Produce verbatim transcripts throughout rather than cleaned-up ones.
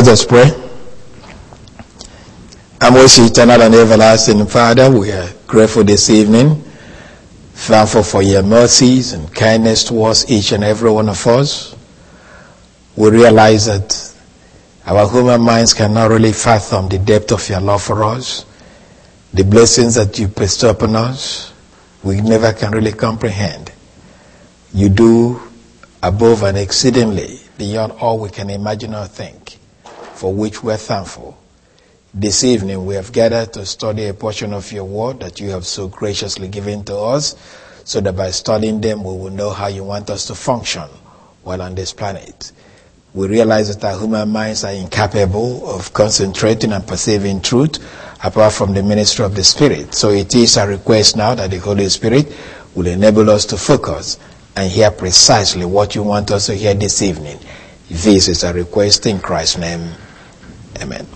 Let us pray. Our most eternal and everlasting Father, we are grateful this evening, thankful for your mercies and kindness towards each and every one of us. We realize that our human minds cannot really fathom the depth of your love for us, the blessings that you bestow upon us. We never can really comprehend. You do above and exceedingly beyond all we can imagine or think, for which we're thankful. This evening we have gathered to study a portion of your word that you have so graciously given to us, so that by studying them we will know how you want us to function while on this planet. We realize that our human minds are incapable of concentrating and perceiving truth apart from the ministry of the Spirit. So it is a request now that the Holy Spirit will enable us to focus and hear precisely what you want us to hear this evening. This is a request in Christ's name. Amen.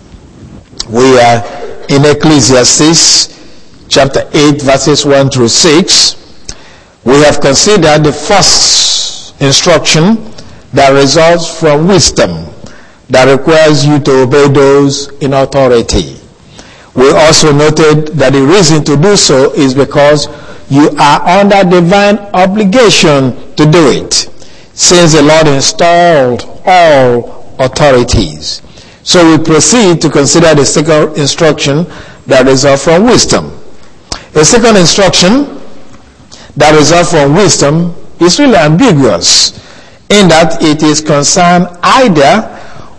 We are in Ecclesiastes chapter eight verses one through six. We have considered the first instruction that results from wisdom, that requires you to obey those in authority. We also noted that the reason to do so is because you are under divine obligation to do it, since the Lord installed all authorities. So we proceed to consider the second instruction that results from wisdom. The second instruction that results from wisdom is really ambiguous, in that it is concerned either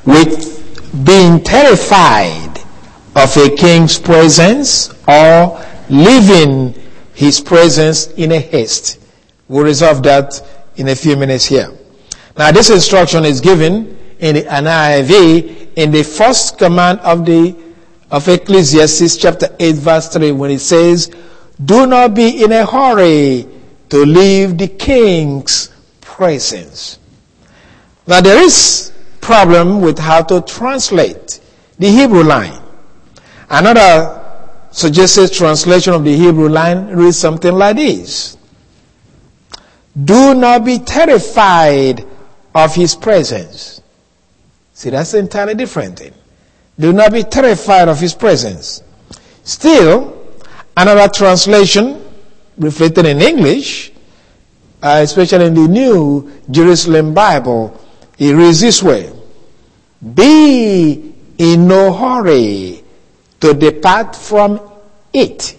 with being terrified of a king's presence or leaving his presence in a haste. We'll resolve that in a few minutes here. Now this instruction is given in the N I V in the first command of the of Ecclesiastes chapter eight verse three, when it says, "Do not be in a hurry to leave the king's presence." Now there is problem with how to translate the Hebrew line. Another suggested translation of the Hebrew line reads something like this: "Do not be terrified of his presence." See, that's an entirely different thing. Do not be terrified of his presence. Still, another translation reflected in English, uh, especially in the New Jerusalem Bible, it reads this way: "Be in no hurry to depart from it,"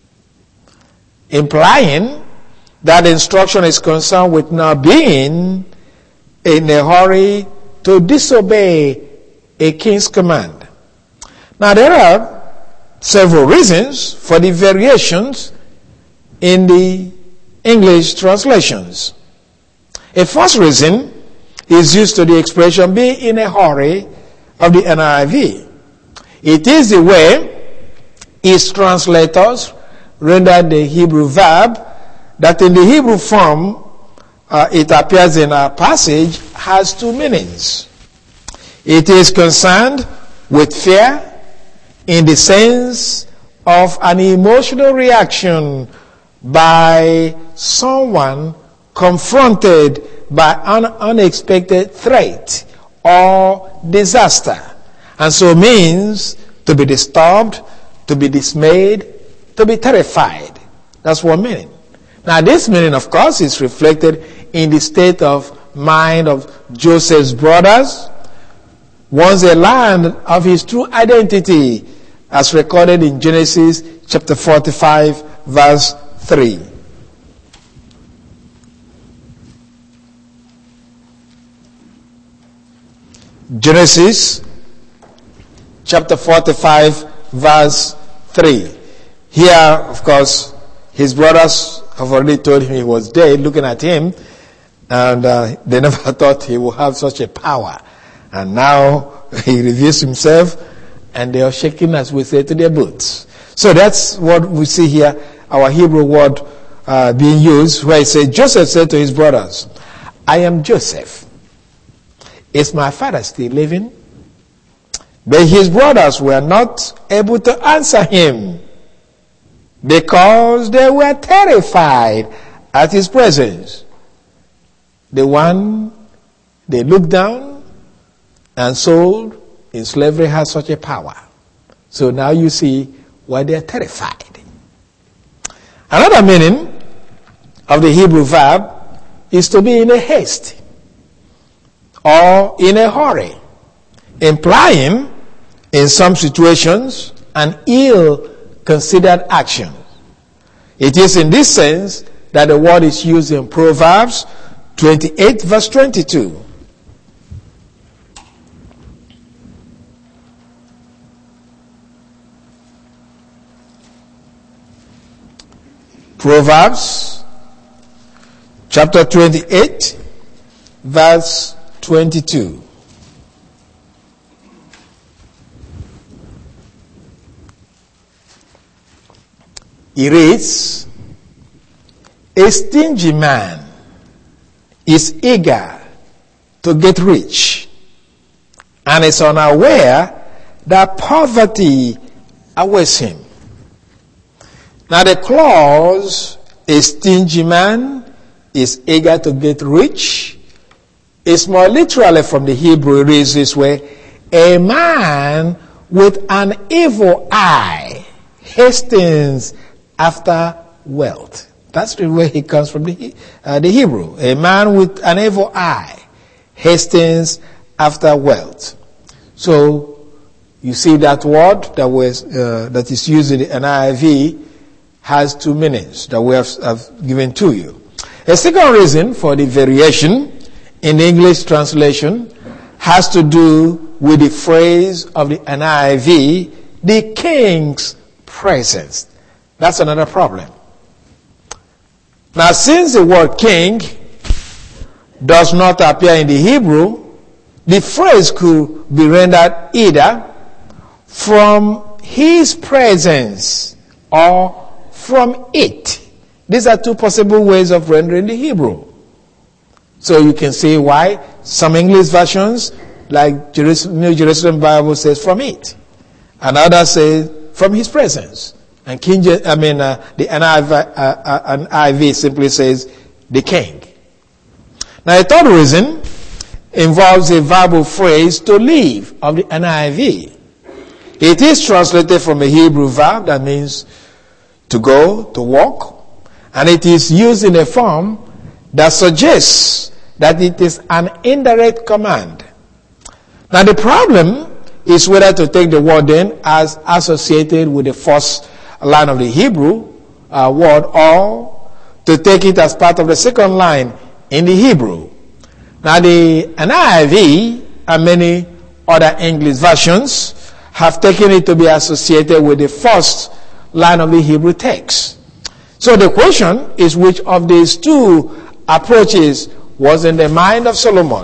implying that instruction is concerned with not being in a hurry to disobey a king's command. Now there are several reasons for the variations in the English translations. A first reason is used to the expression "be in a hurry" of the N I V. It is the way its translators rendered the Hebrew verb that in the Hebrew form uh, it appears in our passage has two meanings. It is concerned with fear in the sense of an emotional reaction by someone confronted by an unexpected threat or disaster, and so means to be disturbed, to be dismayed, to be terrified. That's one meaning. Now this meaning, of course, is reflected in the state of mind of Joseph's brothers once they learned of his true identity, as recorded in Genesis chapter forty-five verse three. Genesis chapter forty-five verse three. Here, of course, his brothers have already told him he was dead, looking at him, and uh, they never thought he would have such a power. And now he reveals himself, and they are shaking, as we say, to their boots. So that's what we see here, our Hebrew word uh, being used, where it says, Joseph said to his brothers, "I am Joseph. Is my father still living?" But his brothers were not able to answer him, because they were terrified at his presence. The one they looked down and sold in slavery has such a power. So now you see why they're terrified. Another meaning of the Hebrew verb is to be in a haste or in a hurry, implying in some situations an ill-considered action. It is in this sense that the word is used in Proverbs twenty-eight verse twenty-two. Proverbs chapter twenty-eight verse twenty-two. He reads, "A stingy man is eager to get rich and is unaware that poverty awaits him." Now the clause, "a stingy man is eager to get rich," is more literally from the Hebrew. It reads this way: "A man with an evil eye hastens after wealth." That's the way it comes from the, uh, the Hebrew. A man with an evil eye hastens after wealth. So you see that word that was uh, that is used in the N I V has two meanings that we have, have given to you. A second reason for the variation in the English translation has to do with the phrase of the N I V, "the king's presence." That's another problem. Now, since the word king does not appear in the Hebrew, the phrase could be rendered either "from his presence" or "from it." These are two possible ways of rendering the Hebrew. So you can see why some English versions, like New Jerusalem Bible, says "from it," and others say "from his presence." And King, I mean, uh, the N I V, uh, uh, N I V simply says "the king." Now, a third reason involves a verbal phrase "to leave" of the N I V. It is translated from a Hebrew verb that means to go, to walk, and it is used in a form that suggests that it is an indirect command. Now, the problem is whether to take the word then as associated with the first line of the Hebrew uh, word, or to take it as part of the second line in the Hebrew. Now, the N I V and many other English versions have taken it to be associated with the first line of the Hebrew text. So the question is, which of these two approaches was in the mind of Solomon?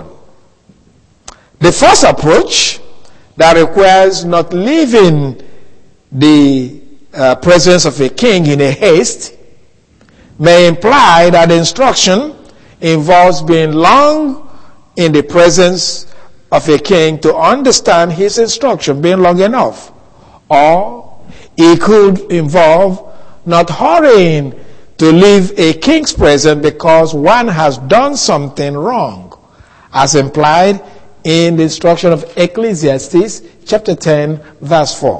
The first approach, that requires not leaving the uh, presence of a king in a haste, may imply that the instruction involves being long in the presence of a king to understand his instruction, being long enough. Or it could involve not hurrying to leave a king's presence because one has done something wrong, as implied in the instruction of Ecclesiastes chapter ten verse four.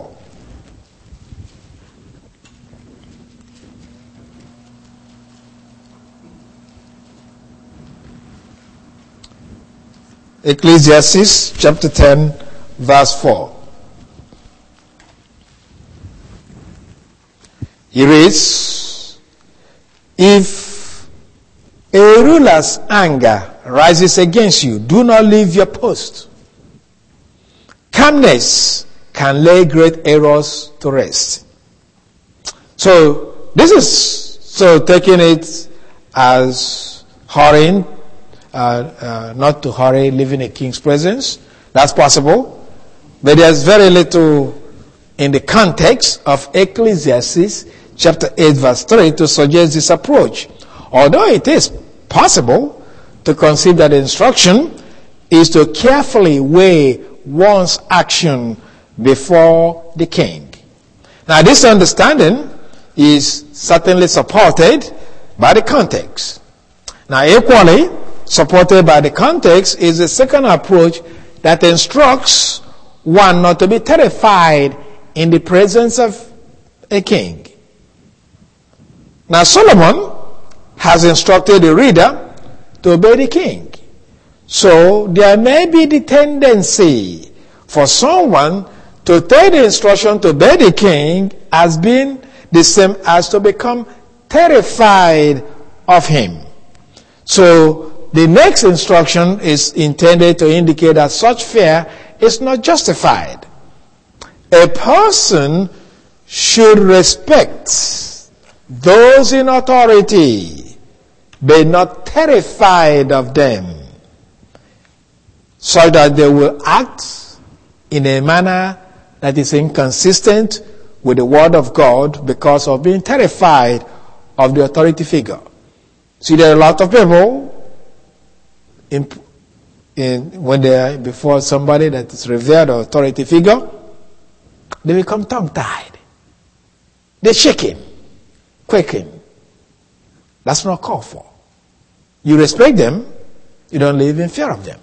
Ecclesiastes chapter ten verse four. He reads, "If a ruler's anger rises against you, do not leave your post. Calmness can lay great errors to rest." So this is so taking it as hurrying, uh, uh, not to hurry, leaving a king's presence. That's possible, but there's very little in the context of Ecclesiastes chapter eight verse three to suggest this approach. Although it is possible to consider the instruction is to carefully weigh one's action before the king. Now, this understanding is certainly supported by the context. Now, equally supported by the context is the second approach that instructs one not to be terrified in the presence of a king. Now Solomon has instructed the reader to obey the king. So there may be the tendency for someone to take the instruction to obey the king as being the same as to become terrified of him. So the next instruction is intended to indicate that such fear is not justified. A person should respect those in authority, but not terrified of them, so that they will act in a manner that is inconsistent with the word of God because of being terrified of the authority figure. See, there are a lot of people in, in, when they are before somebody that is revered or authority figure, they become tongue-tied. They're shaking, quaking. That's not called for. You respect them, you don't live in fear of them.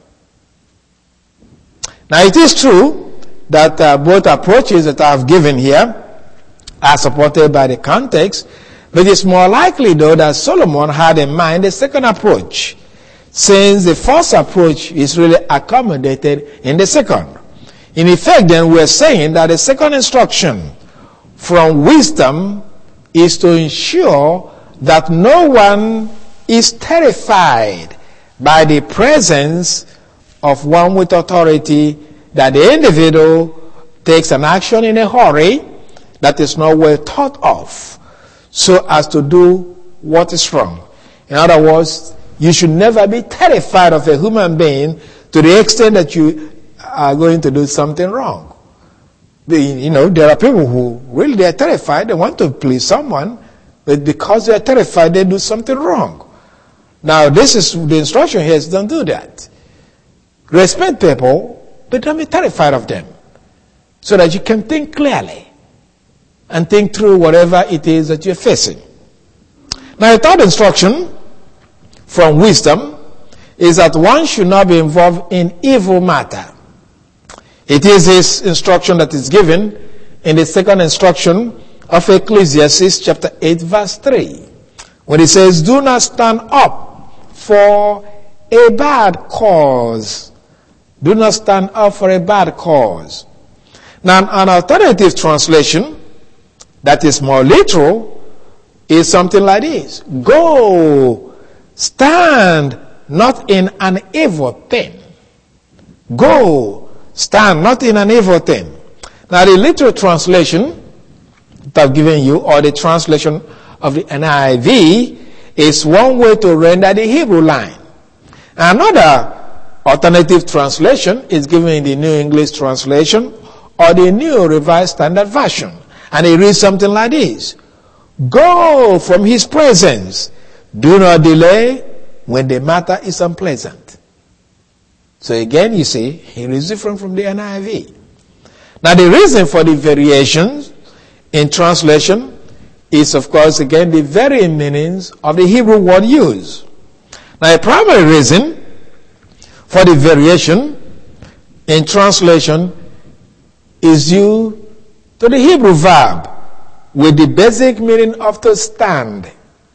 Now it is true that uh, both approaches that I have given here are supported by the context, but it's more likely though that Solomon had in mind the second approach, since the first approach is really accommodated in the second. In effect then we're saying that the second instruction from wisdom is to ensure that no one is terrified by the presence of one with authority, that the individual takes an action in a hurry that is not well thought of, so as to do what is wrong. In other words, you should never be terrified of a human being to the extent that you are going to do something wrong. You know, there are people who really they are terrified, they want to please someone, but because they are terrified, they do something wrong. Now, this is the instruction here is don't do that. Respect people, but don't be terrified of them, so that you can think clearly and think through whatever it is that you're facing. Now, the third instruction from wisdom is that one should not be involved in evil matter. It is this instruction that is given in the second instruction of Ecclesiastes chapter eight verse three, when it says, do not stand up for a bad cause. Do not stand up for a bad cause. Now, an alternative translation that is more literal is something like this: go, stand not in an evil thing. Go, stand not in an evil thing. Now, the literal translation that I've given you, or the translation of the N I V, is one way to render the Hebrew line. Another alternative translation is given in the New English Translation or the New Revised Standard Version. And it reads something like this: go from his presence. Do not delay when the matter is unpleasant. So again, you see, it is different from the N I V. Now, the reason for the variations in translation is, of course, again, the varying meanings of the Hebrew word used. Now, a primary reason for the variation in translation is due to the Hebrew verb with the basic meaning of to stand.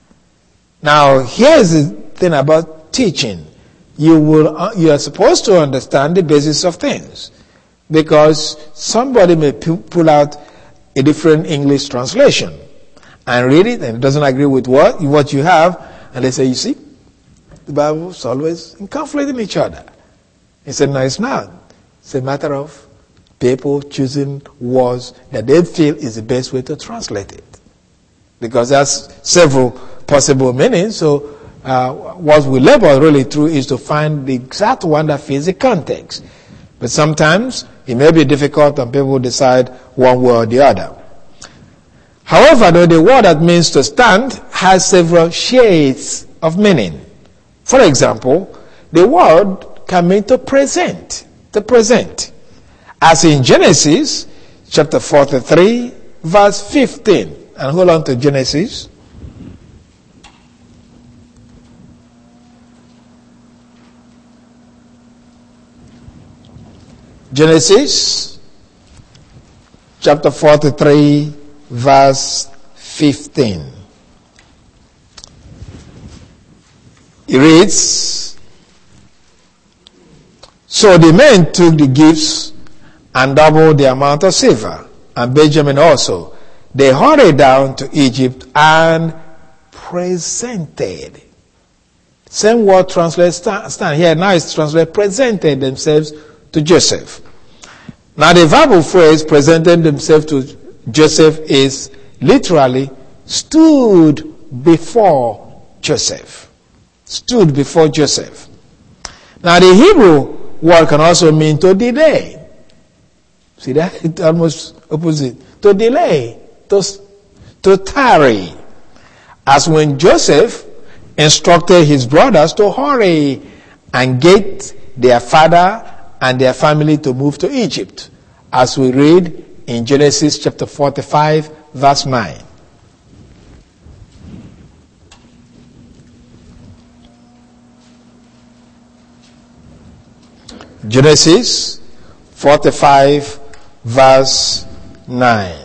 Now, here's the thing about teaching. You will, uh, you are supposed to understand the basis of things, because somebody may pu- pull out a different English translation and read it, and it doesn't agree with what, what you have, and they say, you see, the Bible is always in conflict with each other. He said, no, it's not. It's a matter of people choosing words that they feel is the best way to translate it, because there's several possible meanings. So uh, what we labor really through is to find the exact one that fits the context. But sometimes it may be difficult and people decide one way or the other. However, though, the word that means to stand has several shades of meaning. For example, the word can mean to present, to present. As in Genesis chapter forty-three, verse fifteen. And hold on to Genesis. Genesis chapter forty-three, verse fifteen. It reads, "So the men took the gifts and doubled the amount of silver, and Benjamin also. They hurried down to Egypt and presented." Same word translated stand here. Now it's translated presented themselves to Joseph. Now the verbal phrase presented themselves to Joseph is literally stood before Joseph. Stood before Joseph. Now the Hebrew word can also mean to delay. See that? It's almost opposite. To delay. To, to tarry. As when Joseph instructed his brothers to hurry and get their father and their family to move to Egypt, as we read in Genesis chapter forty-five, verse nine. Genesis forty-five, verse nine.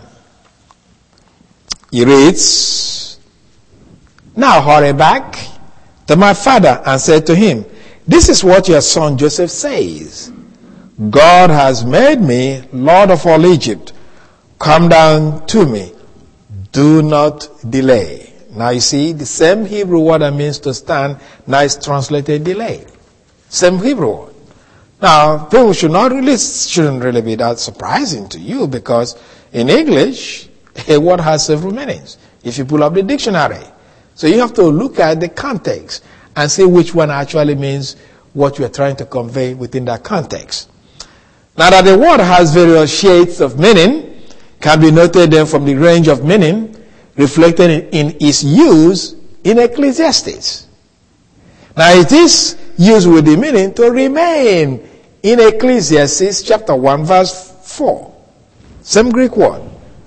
It reads, "Now hurry back to my father and said to him, 'This is what your son Joseph says. God has made me Lord of all Egypt. Come down to me. Do not delay.'" Now you see, the same Hebrew word that means to stand, now it's translated delay. Same Hebrew word. Now, people should not really, shouldn't really be that surprising to you, because in English, a word has several meanings if you pull up the dictionary. So you have to look at the context and see which one actually means what you are trying to convey within that context. Now that the word has various shades of meaning, can be noted then from the range of meaning reflected in, in its use in Ecclesiastes. Now it is used with the meaning to remain in Ecclesiastes chapter one, verse four. Same Greek word.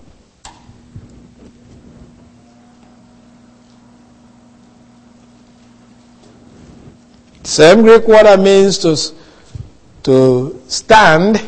Same Greek word that means to, to stand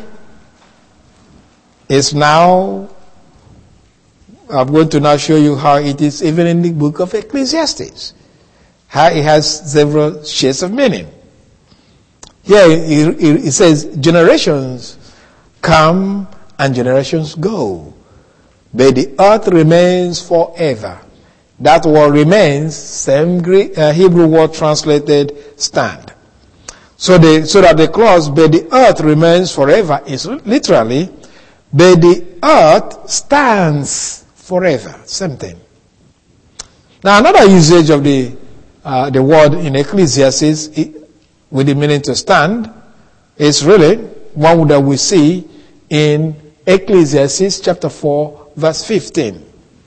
is now, I'm going to now show you how it is even in the book of Ecclesiastes. How it has several shades of meaning. Here it, it, it says, generations come and generations go, but the earth remains forever. That word remains, same Greek, uh, Hebrew word translated stand. So the, so that the clause, but the earth remains forever, is literally, but the earth stands forever. Same thing. Now another usage of the, uh, the word in Ecclesiastes it, with the meaning to stand is really one that we see in Ecclesiastes chapter four, verse fifteen.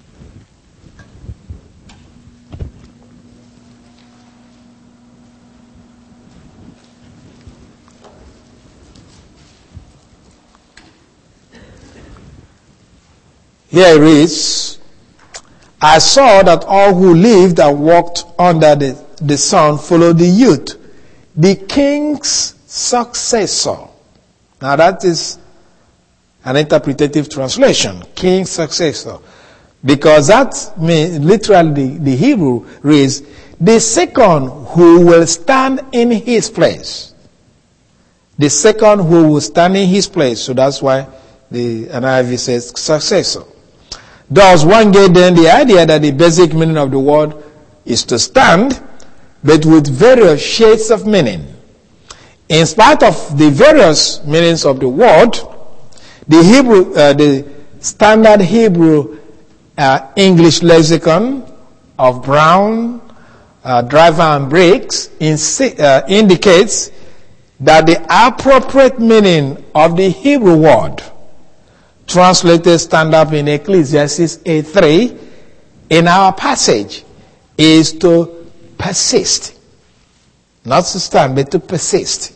Here it reads, "I saw that all who lived and walked under the, the sun followed the youth, the king's successor." Now that is an interpretative translation, king's successor. Because that means, literally the, the Hebrew reads, the second who will stand in his place. The second who will stand in his place. So that's why the N I V says successor. Thus, one get then the idea that the basic meaning of the word is to stand, but with various shades of meaning. In spite of the various meanings of the word, the Hebrew, uh, the standard Hebrew uh, English lexicon of Brown, uh, Driver and Briggs insi- uh, indicates that the appropriate meaning of the Hebrew word translated stand up in Ecclesiastes eight three in our passage is to persist. Not to stand, but to persist.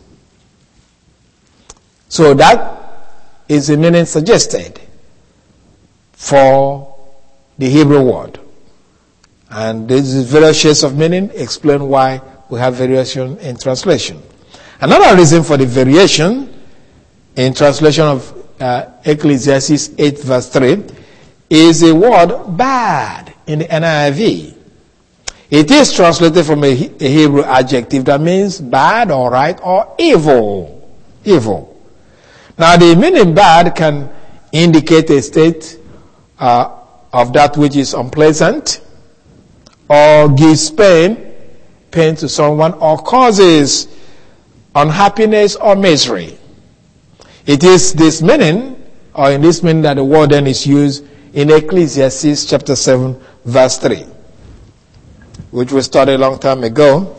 So that is the meaning suggested for the Hebrew word. And this is various shades of meaning explain why we have variation in translation. Another reason for the variation in translation of uh, Ecclesiastes eight verse three is the word bad in the N I V. It is translated from a, a Hebrew adjective that means bad or right or evil. Evil. Now the meaning bad can indicate a state uh, of that which is unpleasant, or gives pain, pain to someone, or causes unhappiness or misery. It is this meaning, or in this meaning, that the word then is used in Ecclesiastes chapter seven, verse three, which we studied a long time ago.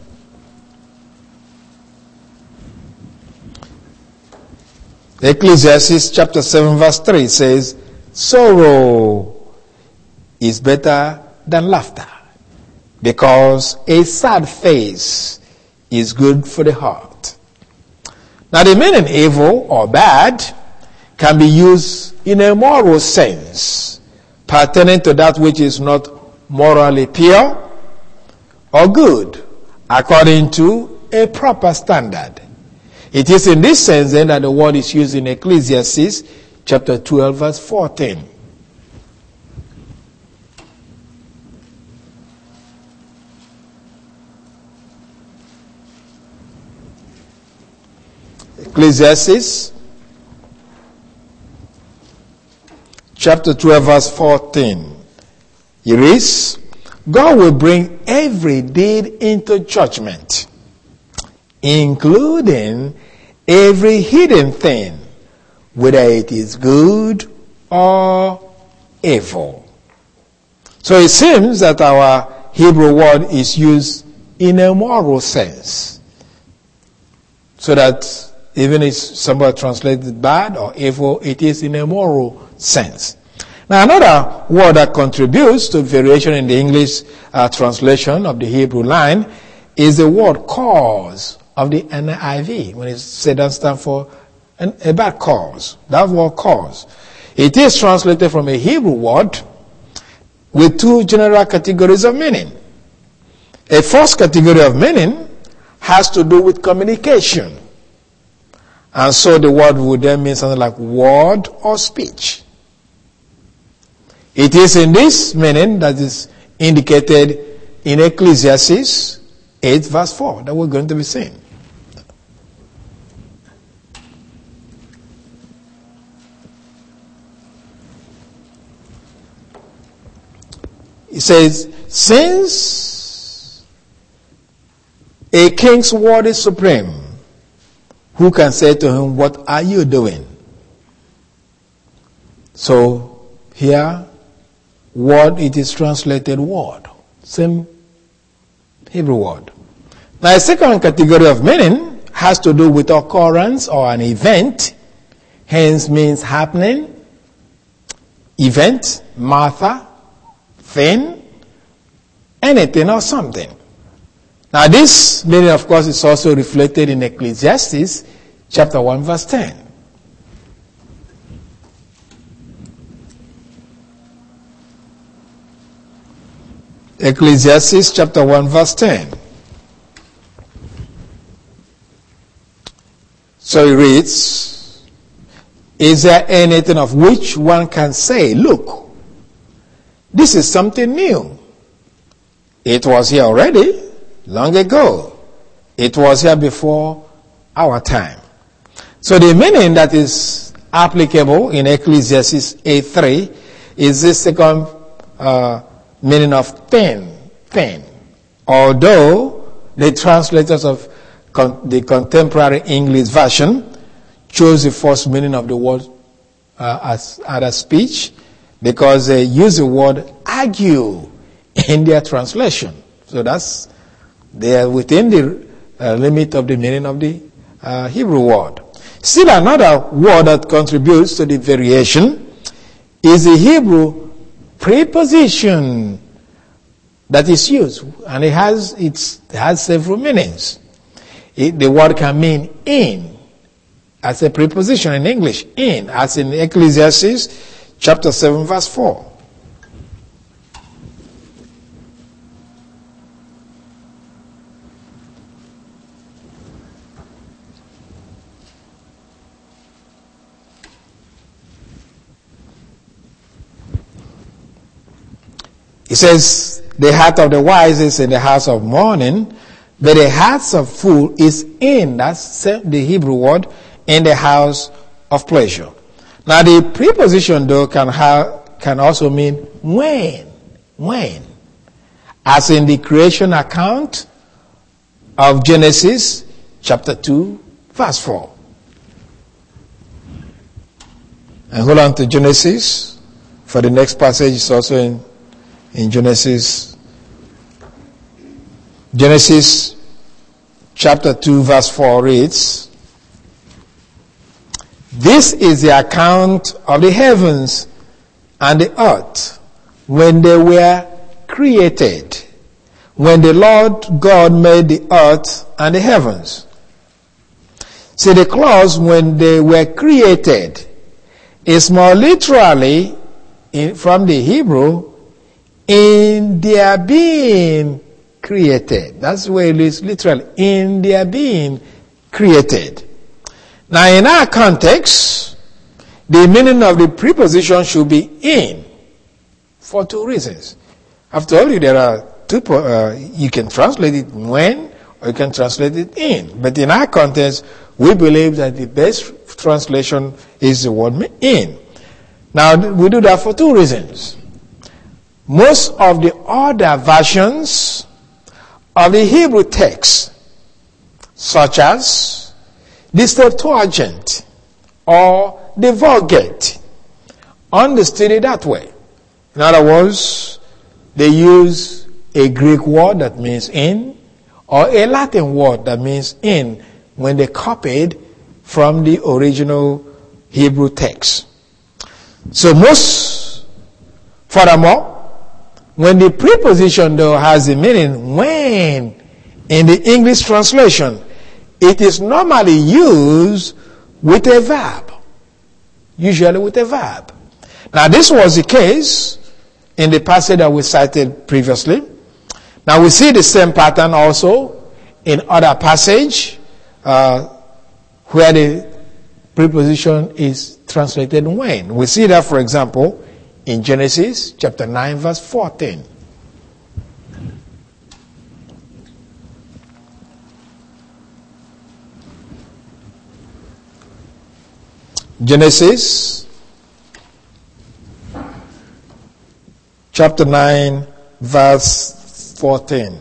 Ecclesiastes chapter seven, verse three says, sorrow is better than laughter, because a sad face is good for the heart. Now the meaning evil or bad can be used in a moral sense, pertaining to that which is not morally pure or good, according to a proper standard. It is in this sense then that the word is used in Ecclesiastes chapter twelve, verse fourteen. Ecclesiastes chapter twelve, verse fourteen. It reads, God will bring every deed into judgment, including every hidden thing, whether it is good or evil. So it seems that our Hebrew word is used in a moral sense, so that even if somebody translated bad or evil, it is in a moral sense. Now another word that contributes to variation in the English uh, translation of the Hebrew line is the word cause of the N I V. When it's said and stand for an, a bad cause. That word cause. It is translated from a Hebrew word with two general categories of meaning. A first category of meaning has to do with communication. And so the word would then mean something like word or speech. It is in this meaning that is indicated in Ecclesiastes eight verse four that we're going to be seeing. It says, since a king's word is supreme, who can say to him, what are you doing? So here, word, it is translated word. Same Hebrew word. Now a second category of meaning has to do with occurrence or an event, hence means happening, event, matter, thing, anything or something. Now this meaning, of course, is also reflected in Ecclesiastes chapter one verse ten. Ecclesiastes chapter one verse ten. So it reads, is there anything of which one can say, look, this is something new? It was here already, long ago. It was here before our time. So the meaning that is applicable in Ecclesiastes eight three is this second uh, meaning of thing, thing. Although the translators of con- the contemporary English version chose the first meaning of the word uh, as other speech, because they use the word argue in their translation. So that's, they are within the uh, limit of the meaning of the uh, Hebrew word. Still another word that contributes to the variation is the Hebrew preposition that is used, and it has it's, it has several meanings. It, the word can mean in, as a preposition in English, in, as in Ecclesiastes chapter seven verse four. It says, the heart of the wise is in the house of mourning, but the heart of fool is in, that's the Hebrew word, in the house of pleasure. Now the preposition though can have, can also mean when, when. As in the creation account of Genesis chapter two, verse four. And hold on to Genesis, for the next passage is also in, in Genesis. Genesis chapter two, verse four reads, this is the account of the heavens and the earth when they were created, when the Lord God made the earth and the heavens. See, the clause when they were created is more literally in, from the Hebrew, in their being created. That's where it is literally, in their being created. Now in our context, the meaning of the preposition should be in, for two reasons. I've told you there are two, uh, you can translate it when, or you can translate it in. But in our context, we believe that the best translation is the word in. Now we do that for two reasons. Most of the other versions of the Hebrew text, such as the Septuagint or the Vulgate, understood it that way. In other words, they use a Greek word that means in, or a Latin word that means in, when they copied from the original Hebrew text. So most, furthermore, when the preposition though has the meaning when in the English translation, it is normally used with a verb. Usually with a verb. Now this was the case in the passage that we cited previously. Now we see the same pattern also in other passage uh, where the preposition is translated when. We see that, for example, in Genesis chapter nine, verse fourteen. Genesis chapter nine, verse fourteen.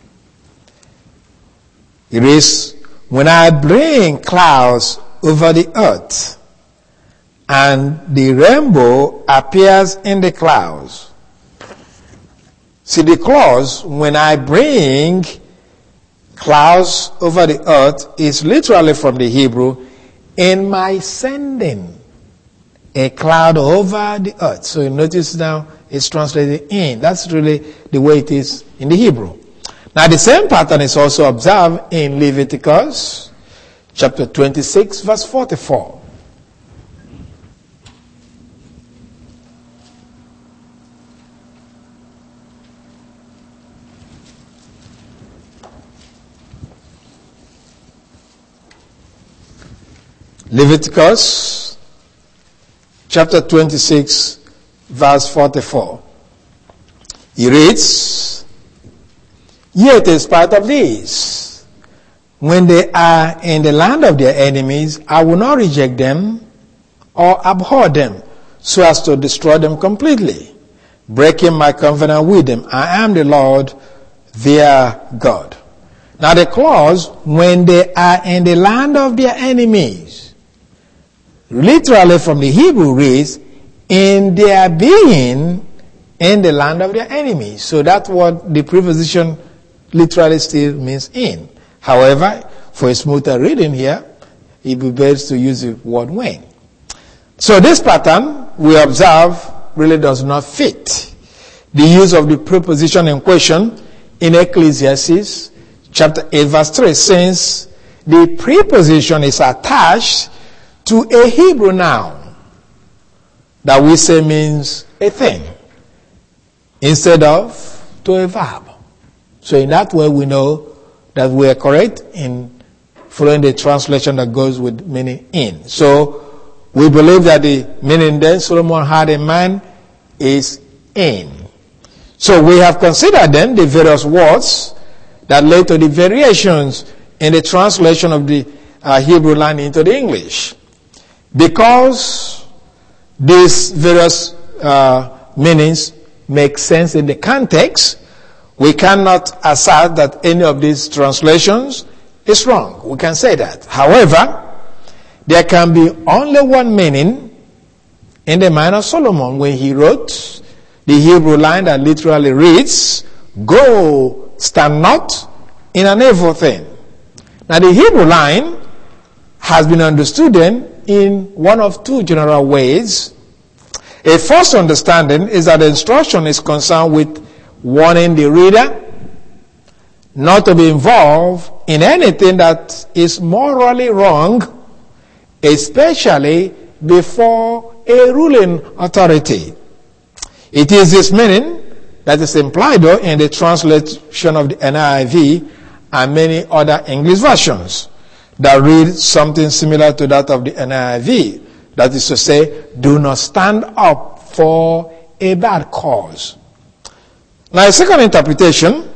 It is, when I bring clouds over the earth, and the rainbow appears in the clouds. See, the clause, when I bring clouds over the earth, is literally from the Hebrew, in my sending a cloud over the earth. So you notice now it's translated in. That's really the way it is in the Hebrew. Now the same pattern is also observed in Leviticus chapter twenty-six, verse forty-four. Leviticus chapter twenty-six, verse forty-four. He reads, yet in spite of this, when they are in the land of their enemies, I will not reject them or abhor them so as to destroy them completely, breaking my covenant with them. I am the Lord, their God. Now the clause, when they are in the land of their enemies, literally from the Hebrew reads, in their being in the land of their enemies. So that's what the preposition literally still means in. However, for a smoother reading here, it would be best to use the word when. So this pattern we observe really does not fit the use of the preposition in question in Ecclesiastes chapter eight, verse three, since the preposition is attached to a Hebrew noun that we say means a thing instead of to a verb. So in that way we know that we are correct in following the translation that goes with meaning in. So we believe that the meaning then Solomon had in mind is in. So we have considered then the various words that led to the variations in the translation of the uh, Hebrew line into the English. Because these various uh, meanings make sense in the context, we cannot assert that any of these translations is wrong. We can say that. However, there can be only one meaning in the mind of Solomon when he wrote the Hebrew line that literally reads, "Go, stand not in an evil thing." Now the Hebrew line has been understood then in one of two general ways. A first understanding is that the instruction is concerned with warning the reader not to be involved in anything that is morally wrong, especially before a ruling authority. It is this meaning that is implied though in the translation of the N I V and many other English versions that read something similar to that of the N I V. That is to say, do not stand up for a bad cause. Now, a second interpretation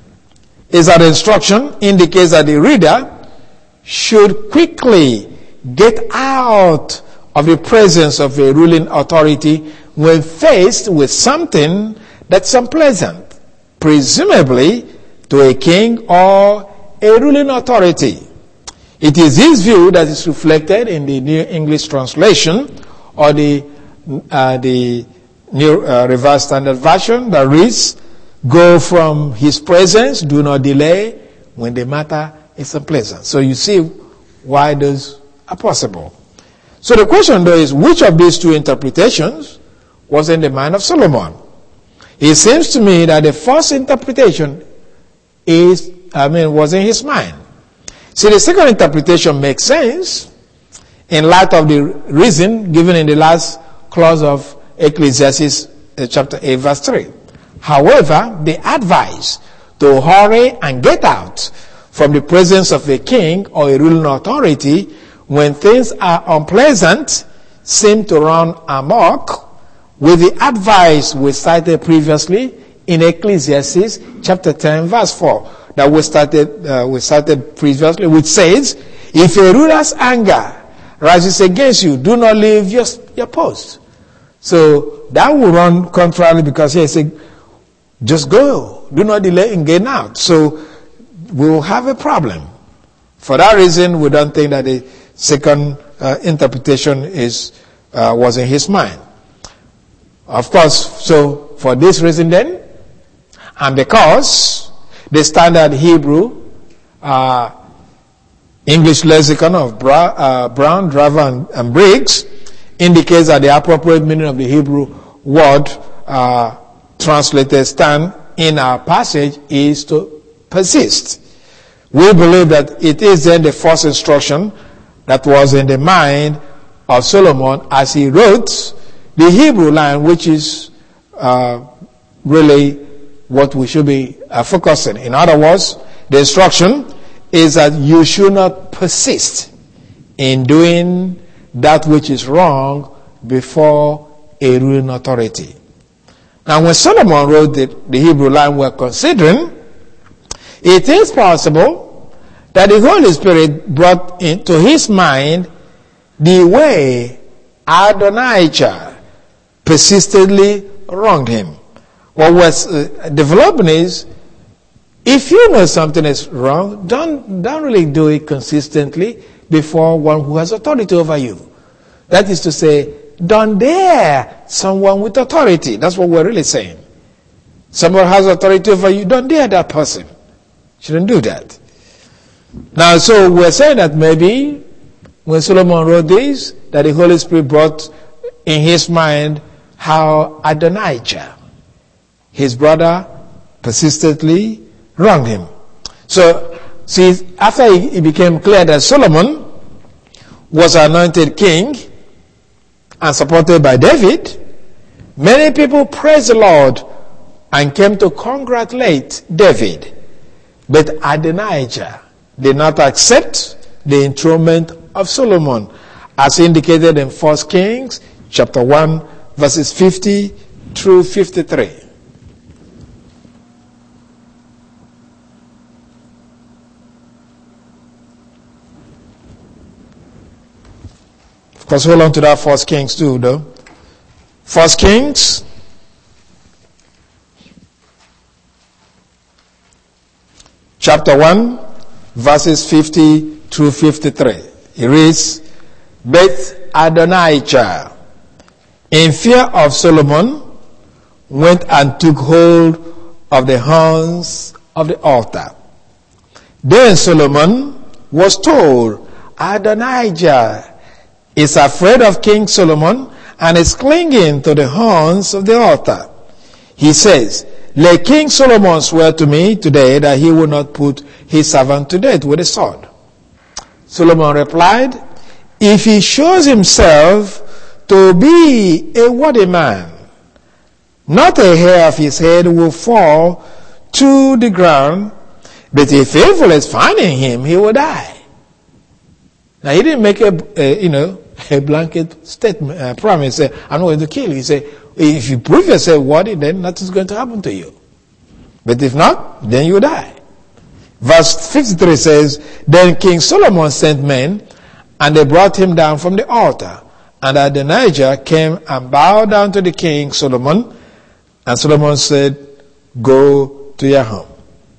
is that the instruction indicates that the reader should quickly get out of the presence of a ruling authority when faced with something that's unpleasant, presumably to a king or a ruling authority. It is this view that is reflected in the New English Translation or the uh, the New uh, Revised Standard Version that reads, "Go from his presence, do not delay when the matter is unpleasant." So you see why those are possible. So the question though is, which of these two interpretations was in the mind of Solomon? It seems to me that the first interpretation is, I mean, was in his mind. See, the second interpretation makes sense in light of the reason given in the last clause of Ecclesiastes uh, chapter eight verse three. However, the advice to hurry and get out from the presence of a king or a ruling authority when things are unpleasant seem to run amok with the advice we cited previously in Ecclesiastes chapter ten verse four that we started uh, we cited previously, which says, "If a ruler's anger rises against you, do not leave your, your post." So that will run contrary, because he said, just go, do not delay in getting out. So we will have a problem. For that reason, we don't think that the second uh, interpretation is uh, was in his mind. Of course, so for this reason then, and because the standard Hebrew uh, English lexicon of Bra- uh, Brown, Driver, and, and Briggs indicates that the appropriate meaning of the Hebrew word uh, translated stand in our passage is to persist. We believe that it is then the first instruction that was in the mind of Solomon as he wrote the Hebrew line, which is uh, really what we should be uh, focusing. In other words, the instruction is that you should not persist in doing that which is wrong before a ruling authority. Now, when Solomon wrote the, the Hebrew line we're considering, it is possible that the Holy Spirit brought into his mind the way Adonijah persistently wronged him. What was uh, developing is, if you know something is wrong, don't, don't really do it consistently before one who has authority over you. That is to say, don't dare someone with authority. That's what we're really saying. Someone has authority over you, don't dare that person. Shouldn't do that. Now, so we're saying that maybe when Solomon wrote this, that the Holy Spirit brought in his mind how Adonijah, his brother, persistently wronged him. So, see, after it became clear that Solomon was anointed king and supported by David, many people praised the Lord and came to congratulate David. But Adonijah did not accept the enthronement of Solomon, as indicated in First Kings chapter one, verses fifty through fifty-three. Because hold on to that First Kings too, though. First Kings chapter one, verses fifty through fifty-three. It reads, Beth Adonijah, in fear of Solomon, went and took hold of the horns of the altar. Then Solomon was told, Adonijah is afraid of King Solomon and is clinging to the horns of the altar. He says, let King Solomon swear to me today that he will not put his servant to death with a sword. Solomon replied, if he shows himself to be a worthy man, not a hair of his head will fall to the ground, but if evil is finding him, he will die. Now he didn't make a, a you know, a blanket statement, uh, promise, say, I'm not going to kill you. He said, if you prove yourself worthy, then nothing's going to happen to you. But if not, then you die. Verse fifty-three says, then King Solomon sent men, and they brought him down from the altar. And Adonijah came and bowed down to the king Solomon, and Solomon said, go to your home.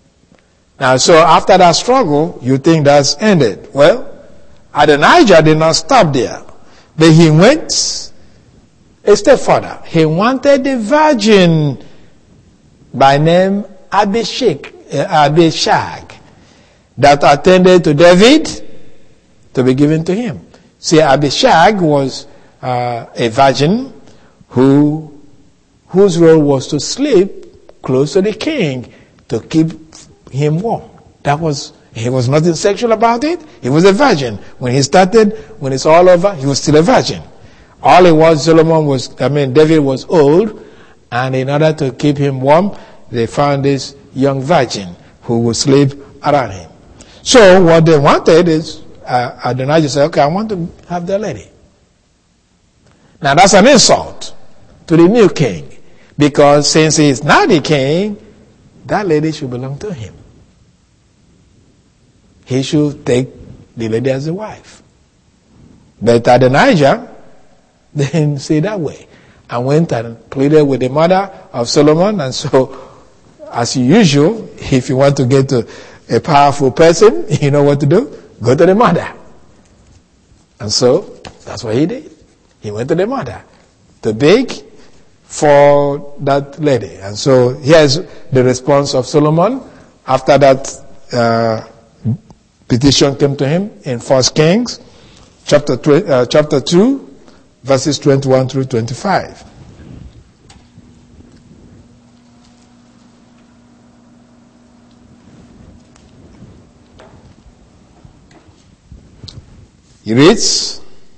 Now, so after that struggle, you think that's ended. Well, Adonijah did not stop there, but he went a step further. He wanted the virgin by name Abishag, uh, Abishag that attended to David to be given to him. See, Abishag was uh, a virgin who whose role was to sleep close to the king to keep him warm. That was, he was nothing sexual about it. He was a virgin. When he started, when it's all over, he was still a virgin. All it was, Solomon was, I mean, David was old, and in order to keep him warm, they found this young virgin who would sleep around him. So what they wanted is, uh, Adonijah said, okay, I want to have the lady. Now that's an insult to the new king, because since he is not the king, that lady should belong to him. He should take the lady as a wife. But Adonijah didn't say that way, and went and pleaded with the mother of Solomon. And so, as usual, if you want to get to a powerful person, you know what to do? Go to the mother. And so, that's what he did. He went to the mother to beg for that lady. And so, here's the response of Solomon after that uh, petition came to him in First Kings, chapter tw- uh, chapter two, verses twenty-one through twenty-five. He reads,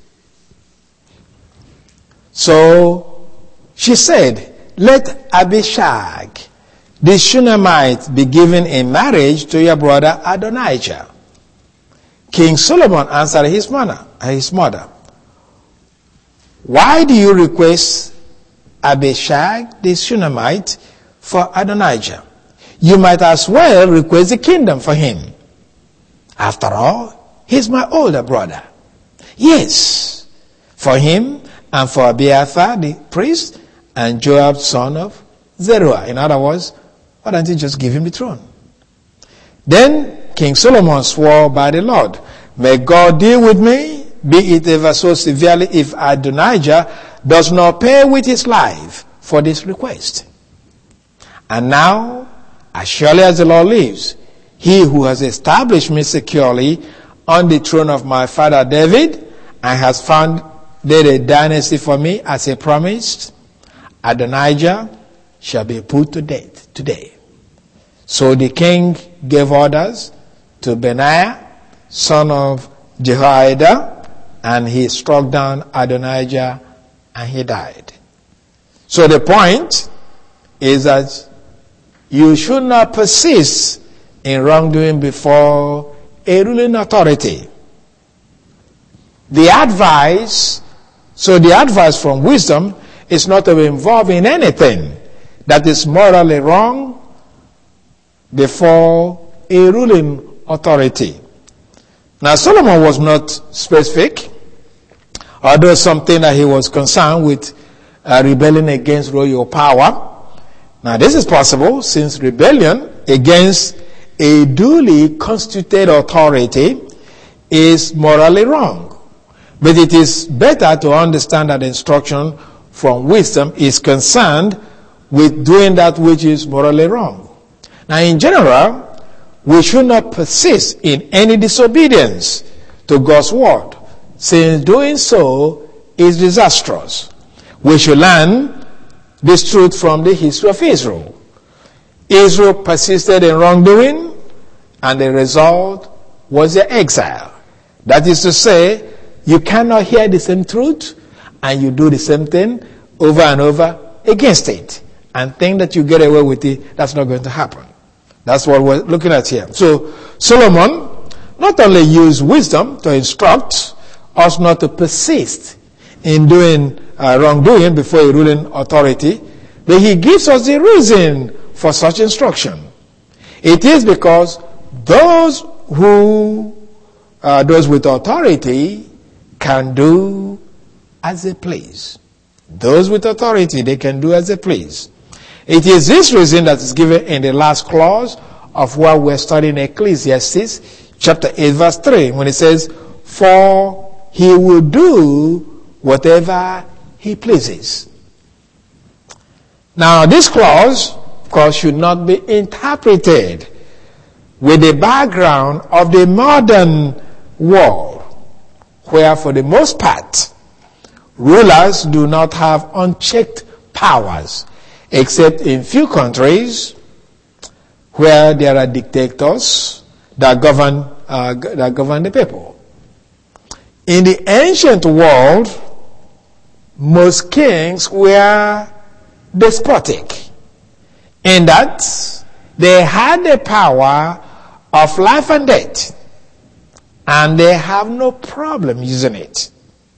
so she said, let Abishag, the Shunammite, be given in marriage to your brother Adonijah. King Solomon answered his mother, his mother, why do you request Abishag, the Shunammite, for Adonijah? You might as well request the kingdom for him. After all, he's my older brother. Yes, for him and for Abiathar, the priest, and Joab, son of Zeruiah. In other words, why don't you just give him the throne? Then King Solomon swore by the Lord, may God deal with me, be it ever so severely, if Adonijah does not pay with his life for this request. And now, as surely as the Lord lives, he who has established me securely on the throne of my father David, and has founded a dynasty for me as he promised, Adonijah shall be put to death today. So the king gave orders to Benaiah, son of Jehoiada, and he struck down Adonijah and he died. So the point is that you should not persist in wrongdoing before a ruling authority. The advice, so the advice from wisdom is not to be involved in anything that is morally wrong before a ruling authority. Now Solomon was not specific Although something that he was concerned with uh, rebelling against royal power. Now this is possible since rebellion against a duly constituted authority is morally wrong. But it is better to understand that instruction from wisdom is concerned with doing that which is morally wrong. Now in general, we should not persist in any disobedience to God's word, since doing so is disastrous. We should learn this truth from the history of Israel. Israel persisted in wrongdoing, and the result was their exile. That is to say, you cannot hear the same truth, and you do the same thing over and over against it, and think that you get away with it. That's not going to happen. That's what we're looking at here. So Solomon not only used wisdom to instruct us not to persist in doing uh, wrongdoing before a ruling authority, but he gives us the reason for such instruction. It is because those who, uh, those with authority can do as they please. Those with authority, they can do as they please. It is this reason that is given in the last clause of what we're studying Ecclesiastes chapter eight verse three, when it says, for he will do whatever he pleases. Now this clause, of course, should not be interpreted with the background of the modern world, where for the most part, rulers do not have unchecked powers, except in few countries where there are dictators that govern uh, that govern the people. In the ancient world, most kings were despotic, in that they had the power of life and death, and they have no problem using it.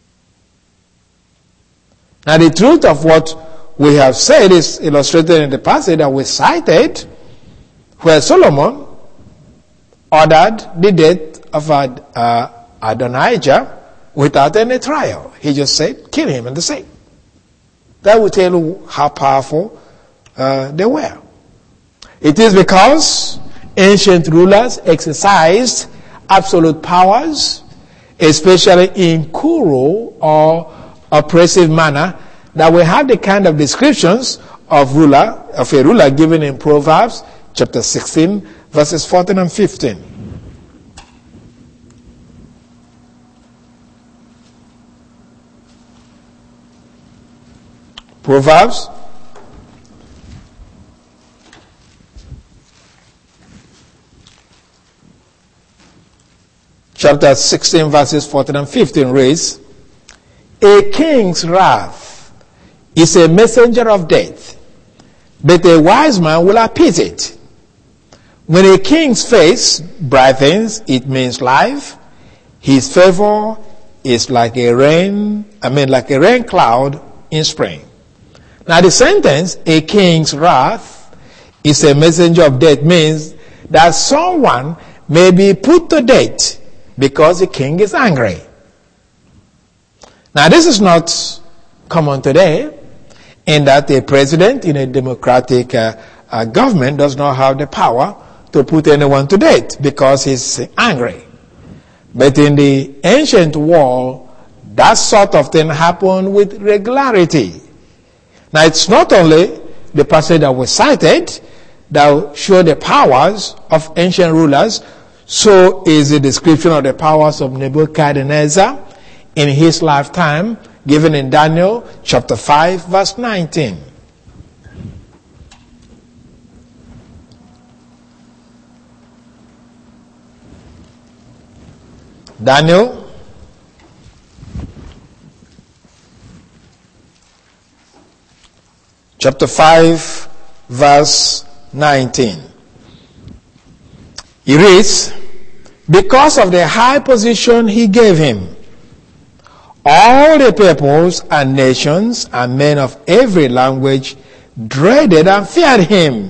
Now the truth of what we have said is illustrated in the passage that we cited, where Solomon ordered the death of uh, Adonijah without any trial. He just said, kill him, and the same. That will tell you how powerful uh, they were. It is because ancient rulers exercised absolute powers, especially in cruel or oppressive manner, that we have the kind of descriptions of ruler of a ruler given in Proverbs chapter sixteen, verses fourteen and fifteen. Proverbs chapter sixteen, verses fourteen and fifteen reads, a king's wrath is a messenger of death, but a wise man will appease it. When a king's face brightens, it means life. His favor is like a rain, I mean like a rain cloud in spring. Now the sentence, a king's wrath is a messenger of death, means that someone may be put to death because the king is angry. Now this is not common today, in that a president in a democratic uh, uh, government does not have the power to put anyone to death because he's angry. But in the ancient world, that sort of thing happened with regularity. Now it's not only the passage that was cited that show the powers of ancient rulers, so is the description of the powers of Nebuchadnezzar in his lifetime, given in Daniel chapter five, verse nineteen. Daniel chapter five, verse nineteen. He reads, because of the high position he gave him, all the peoples and nations and men of every language dreaded and feared him.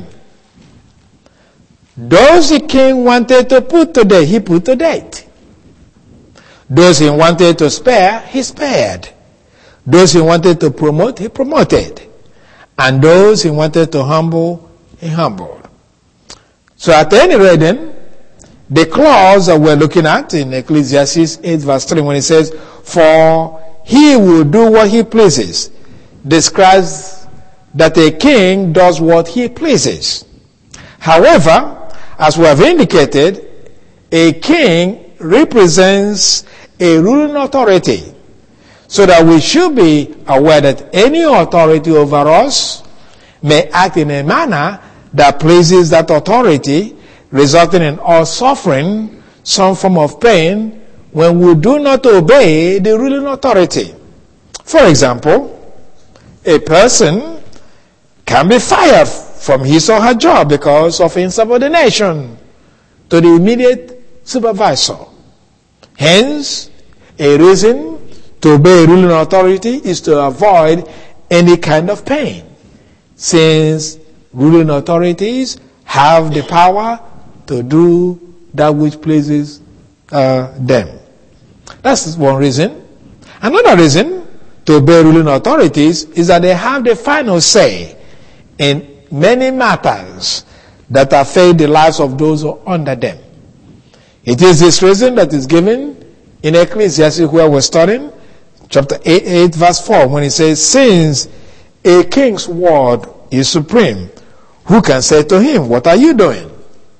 Those the king wanted to put to death, he put to death. Those he wanted to spare, he spared. Those he wanted to promote, he promoted. And those he wanted to humble, he humbled. So at any rate then, the clause that we're looking at in Ecclesiastes eight verse three, when it says, for he will do what he pleases, describes that a king does what he pleases. However, as we have indicated, a king represents a ruling authority, so that we should be aware that any authority over us may act in a manner that pleases that authority, resulting in us suffering some form of pain when we do not obey the ruling authority. For example, a person can be fired from his or her job because of insubordination to the immediate supervisor. Hence, a reason to obey a ruling authority is to avoid any kind of pain, since ruling authorities have the power to do that which pleases uh, them. That's one reason. Another reason to obey ruling authorities is that they have the final say in many matters that affect the lives of those who are under them. It is this reason that is given in Ecclesiastes, where we're studying, chapter eight, eight verse four, when it says, since a king's word is supreme, who can say to him, what are you doing?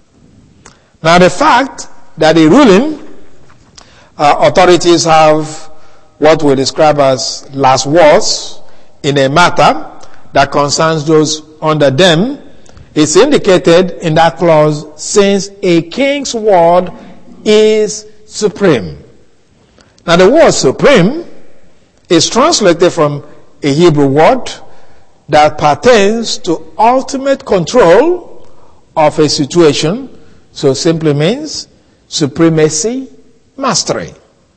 Now the fact that the ruling uh, authorities have what we describe as last words in a matter that concerns those under them is indicated in that clause, since a king's word is supreme. Now the word supreme is translated from a Hebrew word that pertains to ultimate control of a situation, so simply means supremacy, mastery.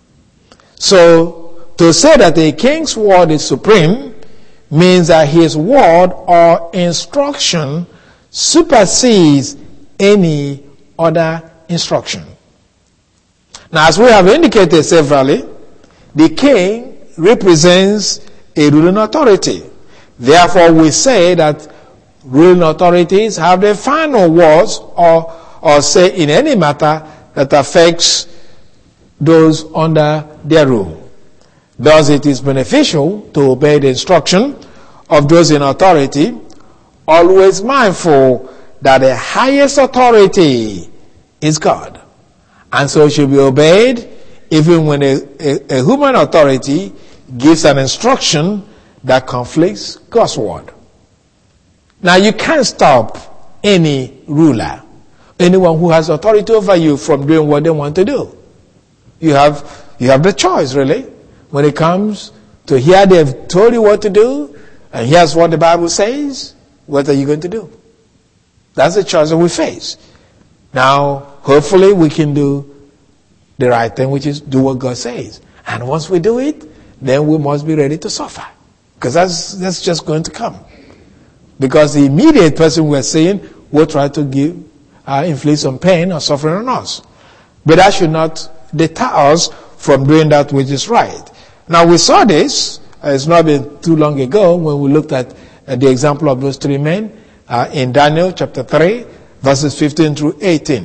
So to say that a king's word is supreme means that his word or instruction supersedes any other instruction. Now, as we have indicated severally, the king represents a ruling authority. Therefore, we say that ruling authorities have the final words or, or say in any matter that affects those under their rule. Thus, it is beneficial to obey the instruction of those in authority, always mindful that the highest authority is God, and so it should be obeyed even when a, a, a human authority gives an instruction that conflicts God's word. Now, you can't stop any ruler, anyone who has authority over you, from doing what they want to do. You have, you have the choice, really. When it comes to here, they've told you what to do, and here's what the Bible says, what are you going to do? That's the choice that we face. Now, hopefully we can do the right thing, which is do what God says. And once we do it, then we must be ready to suffer. Because that's, that's just going to come. Because the immediate person we're seeing will try to give, uh, inflict some pain or suffering on us. But that should not deter us from doing that which is right. Now, we saw this, uh, it's not been too long ago, when we looked at uh, the example of those three men uh, in Daniel chapter three, verses fifteen through eighteen.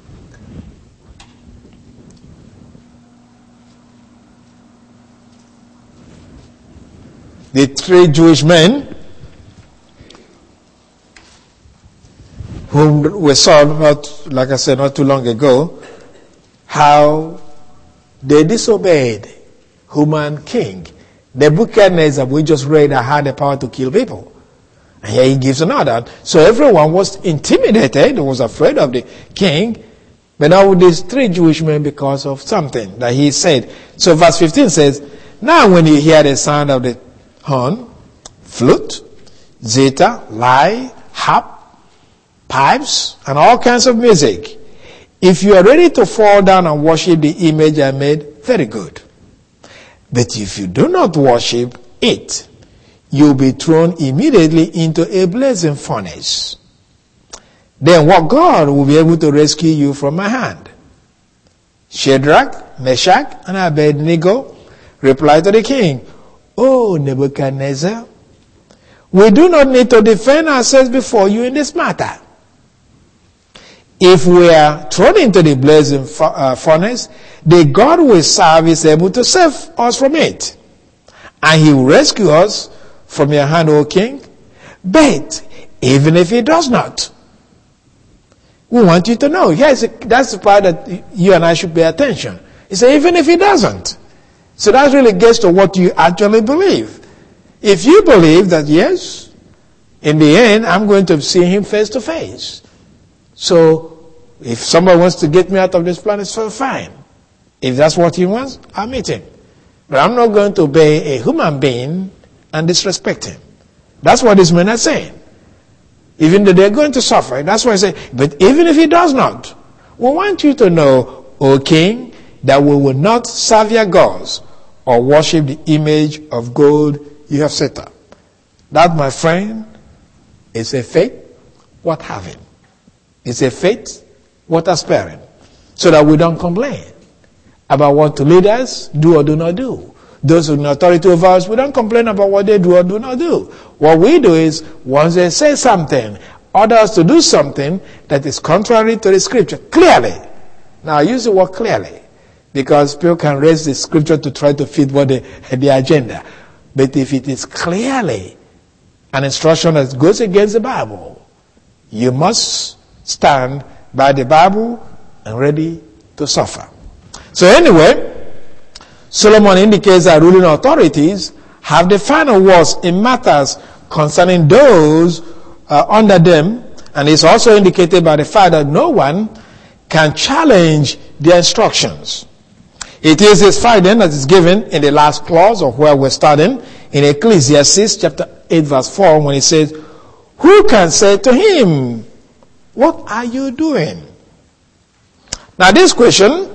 The three Jewish men whom we saw, not, like I said, not too long ago, how they disobeyed human king. Nebuchadnezzar, we just read, that had the power to kill people. And here he gives another. So everyone was intimidated, was afraid of the king. But now these three Jewish men, because of something that he said. So verse fifteen says, now when you hear the sound of the horn, flute, zither, lyre, harp, pipes, and all kinds of music, if you are ready to fall down and worship the image I made, very good. But if you do not worship it, you'll be thrown immediately into a blazing furnace. Then what God will be able to rescue you from my hand? Shadrach, Meshach, and Abednego replied to the king, "O Nebuchadnezzar, we do not need to defend ourselves before you in this matter. If we are thrown into the blazing furnace, the God we serve is able to save us from it, and he will rescue us from your hand, O king. But even if he does not, we want you to know." Yes, that's the part that you and I should pay attention. He said, even if he doesn't. So that really gets to what you actually believe. If you believe that, yes, in the end, I'm going to see him face to face. So if somebody wants to get me out of this planet, so fine. If that's what he wants, I'll meet him. But I'm not going to obey a human being and disrespect him. That's what these men are saying. Even though they're going to suffer. That's why I say, but even if he does not, we want you to know, O king, that we will not serve your gods or worship the image of gold you have set up. That, my friend, is a faith worth having. It's a faith worth aspiring. So that we don't complain about what the leaders do or do not do. Those who have authority over us, we don't complain about what they do or do not do. What we do is, once they say something, order us to do something that is contrary to the scripture, clearly. Now, I use the word clearly, because people can raise the scripture to try to fit what they, the agenda. But if it is clearly an instruction that goes against the Bible, you must stand by the Bible and ready to suffer. So anyway, Solomon indicates that ruling authorities have the final words in matters concerning those uh, under them, and it's also indicated by the fact that no one can challenge their instructions. It is this fact then that is given in the last clause of where we're starting, in Ecclesiastes chapter eight verse four, when it says, "Who can say to him, what are you doing?" Now this question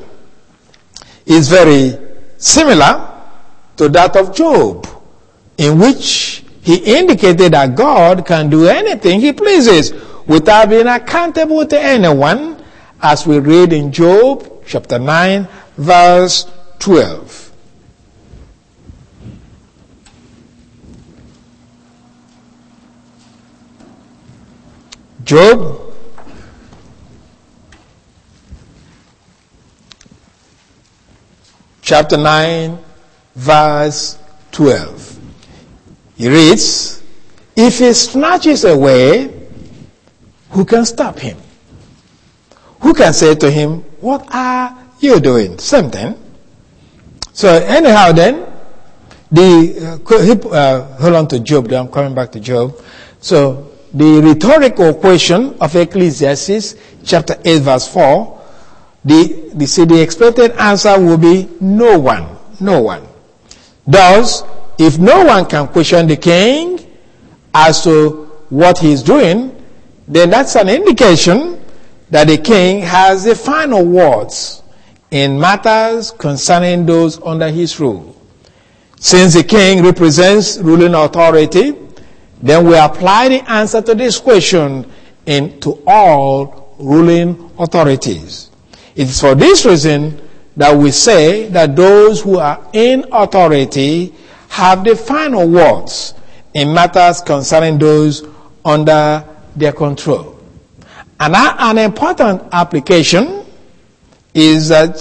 is very similar to that of Job, in which he indicated that God can do anything he pleases without being accountable to anyone, as we read in Job chapter nine verse twelve. Job chapter nine, verse twelve. He reads, "If he snatches away, who can stop him? Who can say to him, what are you doing?" Same thing. So anyhow then, the, uh, uh, hold on to Job, I'm coming back to Job. So the rhetorical question of Ecclesiastes chapter eight, verse four, The, the, see, the expected answer will be no one. No one. Thus, if no one can question the king as to what he's doing, then that's an indication that the king has the final words in matters concerning those under his rule. Since the king represents ruling authority, then we apply the answer to this question in, to all ruling authorities. It is for this reason that we say that those who are in authority have the final words in matters concerning those under their control. And an important application is that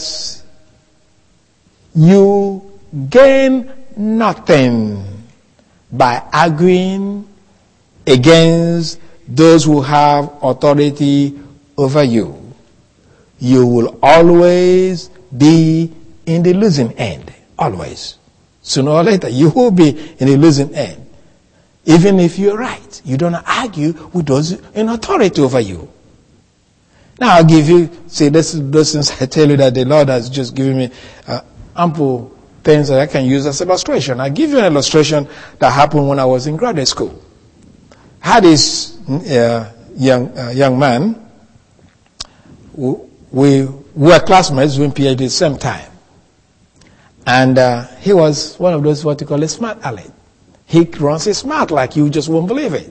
you gain nothing by arguing against those who have authority over you. You will always be in the losing end. Always. Sooner or later, you will be in the losing end. Even if you're right. You don't argue with those in authority over you. Now I'll give you, see, this is those things I tell you that the Lord has just given me uh, ample things that I can use as illustration. I'll give you an illustration that happened when I was in graduate school. I had this uh, young, uh, young man who, We were classmates doing PhD at the same time. And uh, he was one of those what you call a smart aleck. He runs his mouth like you just won't believe it.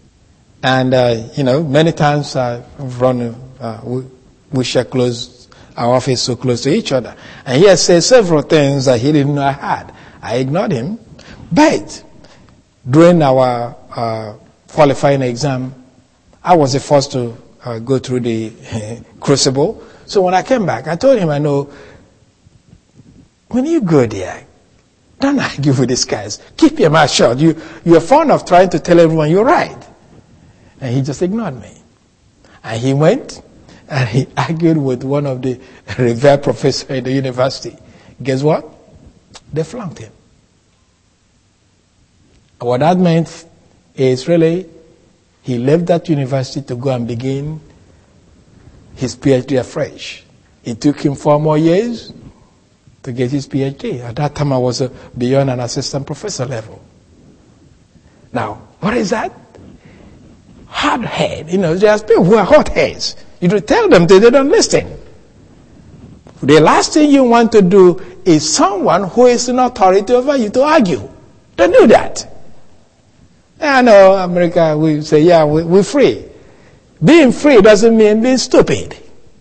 And, uh, you know, many times I've run, uh, we, we share close our office so close to each other. And he has said several things that he didn't know I had. I ignored him. But during our uh, qualifying exam, I was the first to uh, go through the uh, crucible. So when I came back, I told him, I know, when you go there, don't argue with these guys. Keep your mouth shut. You, you're fond of trying to tell everyone you're right. And he just ignored me. And he went and he argued with one of the revered professors at the university. Guess what? They flunked him. And what that meant is really he left that university to go and begin his PhD afresh. It took him four more years to get his PhD. At that time I was uh, beyond an assistant professor level. Now, what is that? Hard head. You know, there's people who are hot heads. You don't tell them that they don't listen. The last thing you want to do is someone who is in authority over you to argue. Don't do that. I know America, we say, yeah, we, we're free. Being free doesn't mean being stupid.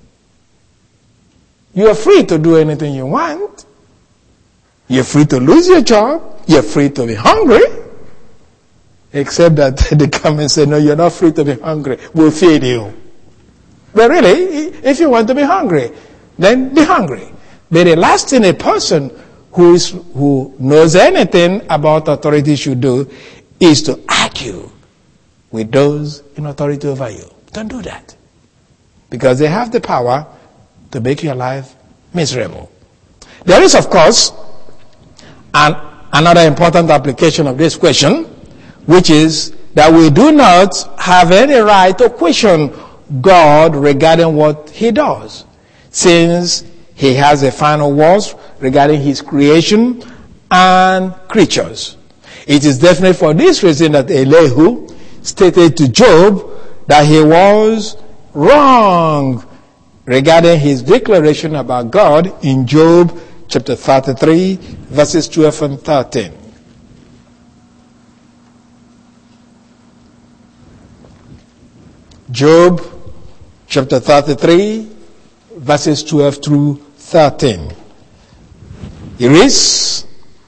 You are free to do anything you want. You're free to lose your job. You're free to be hungry. Except that they come and say, no, you're not free to be hungry. We'll feed you. But really, if you want to be hungry, then be hungry. But the last thing a person who is who knows anything about authority should do is to argue with those in authority over you. Don't do that. Because they have the power to make your life miserable. There is, of course, an, another important application of this question, which is that we do not have any right to question God regarding what he does, since he has the final words regarding his creation and creatures. It is definitely for this reason that Elihu stated to Job that he was wrong regarding his declaration about God in Job chapter thirty-three, verses twelve and thirteen. Job chapter thirty-three, verses twelve through thirteen. It reads,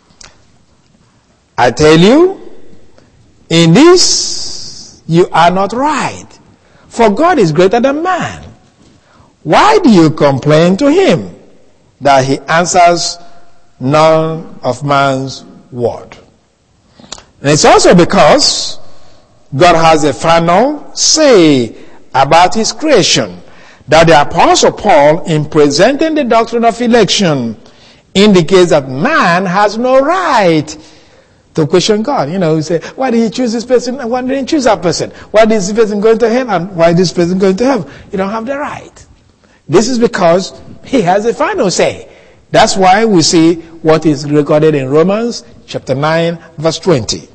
I tell you, in this you are not right, for God is greater than man. Why do you complain to him that he answers none of man's word? And it's also because God has a final say about his creation that the Apostle Paul, in presenting the doctrine of election, indicates that man has no right to question God. You know, you say, why did he choose this person and why didn't he choose that person? Why is this person going to hell and why is this person going to heaven? You don't have the right. This is because he has a final say. That's why we see what is recorded in Romans chapter nine, verse twenty.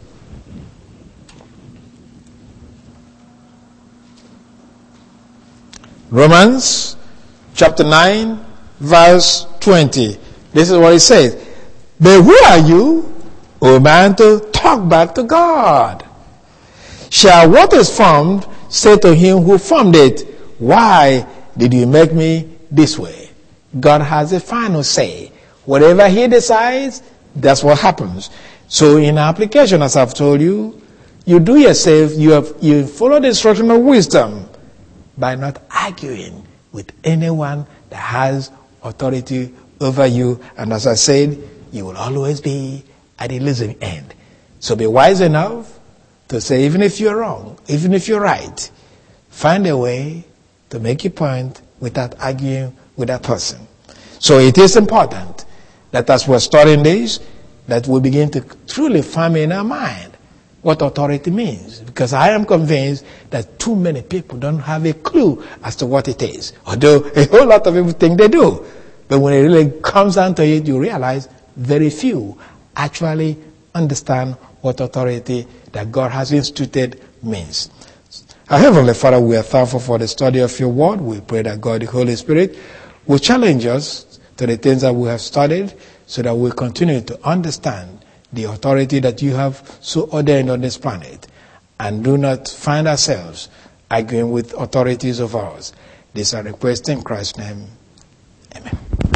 Romans chapter nine, verse twenty. This is what it says. But who are you, O man, to talk back to God? Shall what is formed say to him who formed it, why did you make me this way? God has a final say. Whatever he decides, that's what happens. So in application, as I've told you, you do yourself, you have, you follow the instruction of wisdom by not arguing with anyone that has authority over you. And as I said, you will always be at the losing end. So be wise enough to say, even if you're wrong, even if you're right, find a way to make your point without arguing with that person. So it is important that as we're studying this, that we begin to truly farm in our mind what authority means. Because I am convinced that too many people don't have a clue as to what it is. Although a whole lot of people think they do. But when it really comes down to it, you realize very few actually understand what authority that God has instituted means. Our Heavenly Father, we are thankful for the study of your word. We pray that God, the Holy Spirit, will challenge us to the things that we have studied so that we continue to understand the authority that you have so ordained on this planet and do not find ourselves arguing with authorities of ours. This is our request in Christ's name. Amen.